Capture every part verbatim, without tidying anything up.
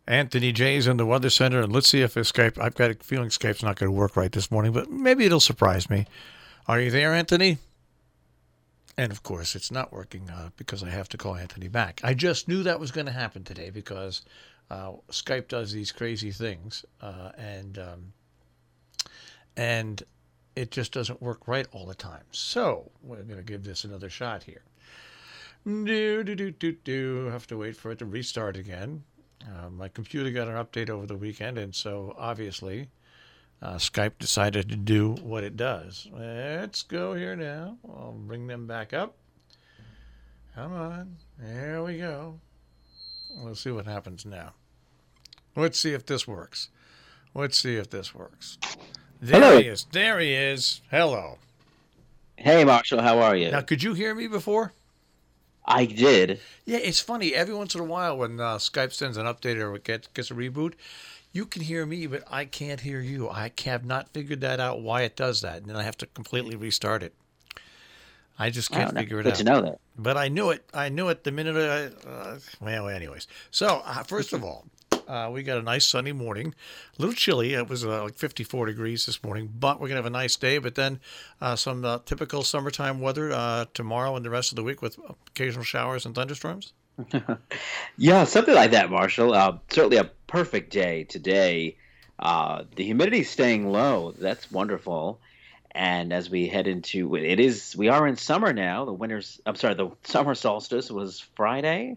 Anthony J's in the Weather Center, and let's see if his Skype. I've got a feeling Skype's not going to work right this morning, but maybe it'll surprise me. Are you there, Anthony? And of course, it's not working uh, because I have to call Anthony back. I just knew that was going to happen today because uh, Skype does these crazy things, uh, and um, and it just doesn't work right all the time. So we're going to give this another shot here. Do do do do do. Have to wait for it to restart again. Uh, my computer got an update over the weekend, and so obviously uh, Skype decided to do what it does. Let's go here now. I'll bring them back up. Come on. There we go. We'll see what happens now. Let's see if this works. Let's see if this works. There Hello. he is. There he is. Hello. Hey, Marshall, how are you? Now, could you hear me before? I did. Yeah, it's funny. Every once in a while when uh, Skype sends an update or gets, gets a reboot, you can hear me, but I can't hear you. I have not figured that out, why it does that. And then I have to completely restart it. I just can't Oh, no, figure it good out. to know that. But I knew it. I knew it the minute I... Uh, well, anyways. So, uh, first of all, uh, we got a nice sunny morning. A little chilly. It was uh, like fifty-four degrees this morning. But we're going to have a nice day. But then uh, some uh, typical summertime weather uh, tomorrow and the rest of the week with occasional showers and thunderstorms. Yeah, something like that, Marshall. Uh, certainly a perfect day today. Uh, the humidity is staying low. That's wonderful. And as we head into it is, we are in summer now. The winter's, I'm sorry, the summer solstice was Friday.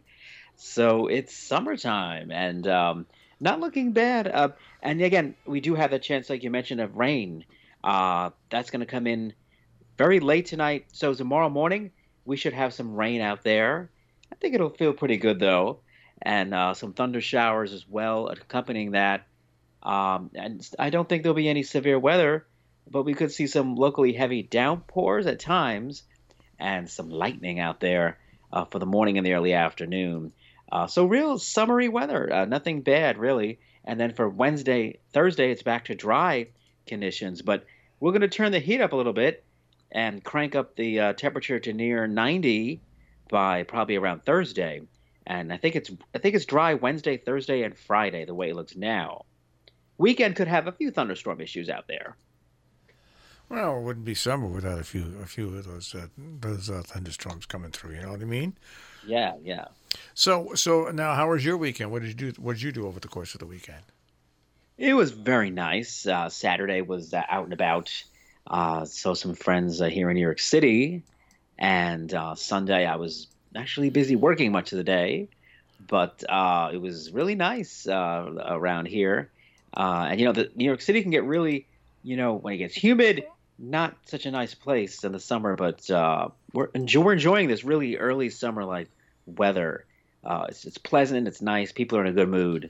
So it's summertime and um, not looking bad. Uh, and again, we do have the chance, like you mentioned, of rain. Uh, that's going to come in very late tonight. So tomorrow morning, we should have some rain out there. I think it'll feel pretty good, though. And uh, some thunder showers as well accompanying that. Um, and I don't think there'll be any severe weather, but we could see some locally heavy downpours at times and some lightning out there uh, for the morning and the early afternoon. Uh, so real summery weather, uh, nothing bad really. And then for Wednesday, Thursday, it's back to dry conditions. But we're going to turn the heat up a little bit and crank up the uh, temperature to near ninety by probably around Thursday. And I think it's I think it's dry Wednesday, Thursday, and Friday the way it looks now. Weekend could have a few thunderstorm issues out there. Well, it wouldn't be summer without a few a few of those uh, those uh, thunderstorms coming through. You know what I mean? Yeah, yeah. So so now, how was your weekend? What did you do? What did you do over the course of the weekend? It was very nice. Uh, Saturday was uh, out and about. Uh, saw some friends uh, here in New York City. And uh, Sunday I was actually busy working much of the day. But uh, it was really nice uh, around here. Uh, and, you know, the, New York City can get really, you know, when it gets humid, not such a nice place in the summer. But uh, we're, enjoy, we're enjoying this really early summer-like weather. Uh, it's, it's pleasant. It's nice. People are in a good mood.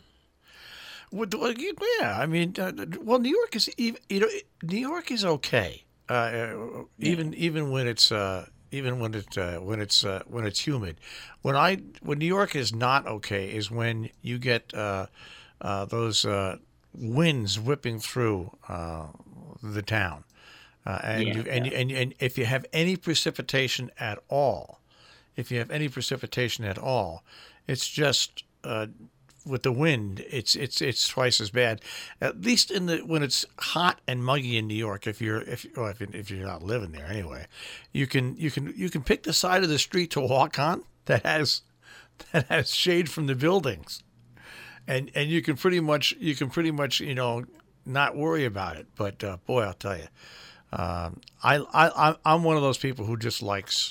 Well, yeah, I mean, uh, well, New York is even, you know, New York is okay, uh, even Yeah. even when it's uh, even when it uh, when it's uh, when it's humid. When I when New York is not okay is when you get uh, uh, those uh, winds whipping through uh, the town, uh, and Yeah, you and, yeah. you- and and if you have any precipitation at all, if you have any precipitation at all, it's just uh, with the wind, it's it's it's twice as bad. At least in the when it's hot and muggy in New York, if you're if well, if, you- if you're not living there anyway, you can you can you can pick the side of the street to walk on that has that has shade from the buildings, and and you can pretty much you can pretty much you know not worry about it. But uh, boy, I'll tell you, um, I I I'm I'm one of those people who just likes.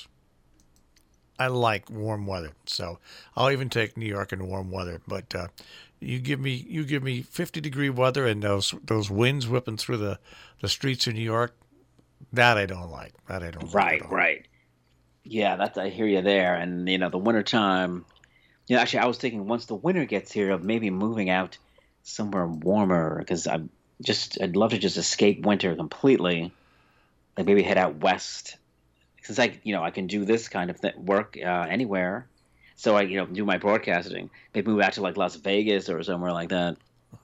I like warm weather, so I'll even take New York in warm weather. But uh, you give me you give me fifty degree weather and those those winds whipping through the, the streets of New York. That I don't like. That I don't like Right, at all. right. Yeah, that's I hear you there. And you know, the wintertime, you know, actually I was thinking once the winter gets here of maybe moving out somewhere warmer because I'm just I'd love to just escape winter completely. Like maybe head out west. Since I, you know, I can do this kind of th- work uh, anywhere. So I, you know, do my broadcasting. Maybe move out to like Las Vegas or somewhere like that.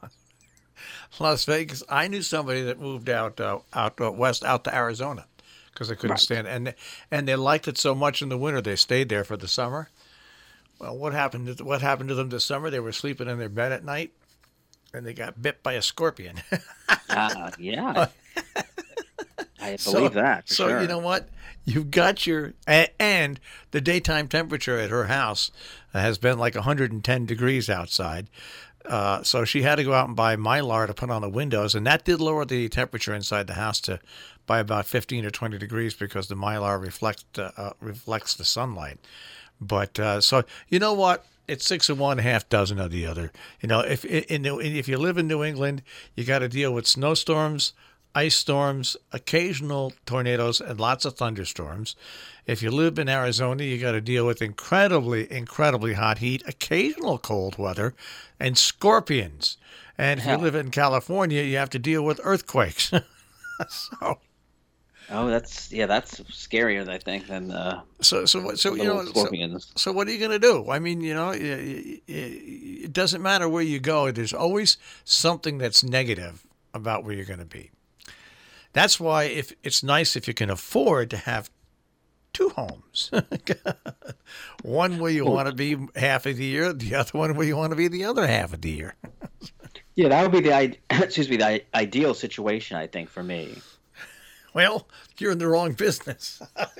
Las Vegas. I knew somebody that moved out uh, out uh, west out to Arizona because they couldn't Right. stand it. and and they liked it so much in the winter they stayed there for the summer. Well, what happened? To, what happened to them this summer? They were sleeping in their bed at night, and they got bit by a scorpion. Uh, yeah, I believe so, that. For so sure. you know what? You've got your a- and the daytime temperature at her house has been like one hundred ten degrees outside. Uh, so she had to go out and buy Mylar to put on the windows, and that did lower the temperature inside the house to by about fifteen or twenty degrees because the Mylar reflects uh, uh, reflects the sunlight. But uh, so you know what? It's six of one, half dozen of the other. You know, if in New, if you live in New England, you got to deal with snowstorms, ice storms, occasional tornadoes, and lots of thunderstorms. If you live in Arizona, you got to deal with incredibly, incredibly hot heat, occasional cold weather, and scorpions. And if Yeah. you live in California, you have to deal with earthquakes. so, Oh, that's yeah, that's scarier, I think, than uh, so, so, what- so you little know, so, scorpions. so what are you going to do? I mean, you know, it, it, it doesn't matter where you go. There's always something that's negative about where you're going to be. That's why if it's nice if you can afford to have two homes. One where you want to be half of the year, the other one where you want to be the other half of the year. Yeah, that would be the i- excuse me the i- ideal situation, I think, for me. Well, you're in the wrong business.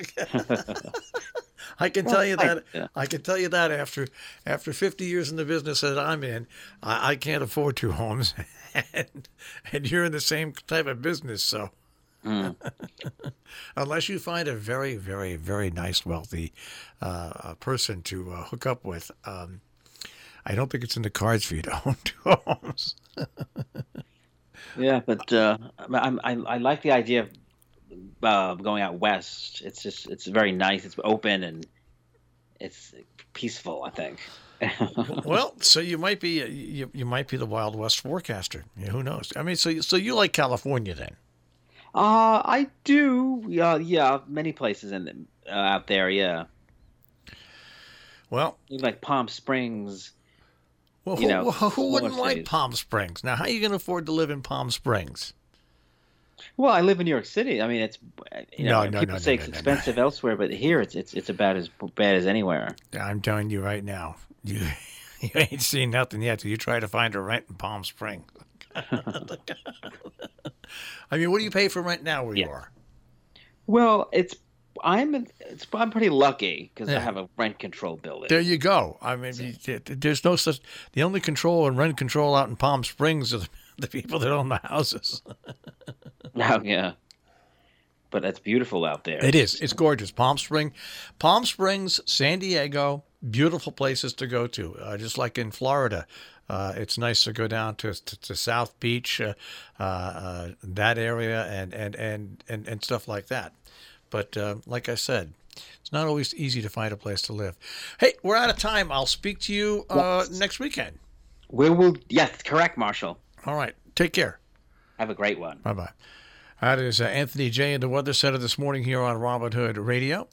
I can tell you I- that. yeah. I can tell you that after after fifty years in the business that I'm in, I, I can't afford two homes, and and you're in the same type of business, so. Mm. Unless you find a very, very, very nice, wealthy uh, person to uh, hook up with, um, I don't think it's in the cards for you to own two homes. Yeah, but uh, I, I I like the idea of uh, going out west. It's just it's very nice. It's open and it's peaceful, I think. Well, so you might be you, you might be the Wild West forecaster. Yeah, who knows? I mean, so you- so you like California then? Uh, I do. Yeah, yeah, many places in uh, out there. Yeah, Well, like Palm Springs. well You who, know, who, who wouldn't smaller like cities. Palm Springs? Now, how are you going to afford to live in Palm Springs? Well, I live in New York City. I mean, it's you know No, no, people no, say no, it's no, no, expensive elsewhere, but here it's it's it's about as bad as anywhere. I'm telling you right now, you you ain't seen nothing yet till you try to find a rent in Palm Springs. I mean, what do you pay for rent now where you Yeah. are? Well, it's I'm it's I'm pretty lucky because Yeah. I have a rent control building. There you go. I mean, you- there's no such. The only control and rent control out in Palm Springs are the, the people that own the houses. Oh, yeah, but it's beautiful out there. It is. It's gorgeous. Palm Spring, Palm Springs, San Diego, beautiful places to go to. Uh, just like in Florida, uh, it's nice to go down to to, to South Beach, uh, uh, uh, that area, and and and and, and stuff like that. But uh, like I said, it's not always easy to find a place to live. Hey, we're out of time. I'll speak to you uh, next weekend. We will. Yes, correct, Marshall. All right. Take care. Have a great one. Bye bye. That is uh, Anthony J. in the Weather Center this morning here on Robin Hood Radio.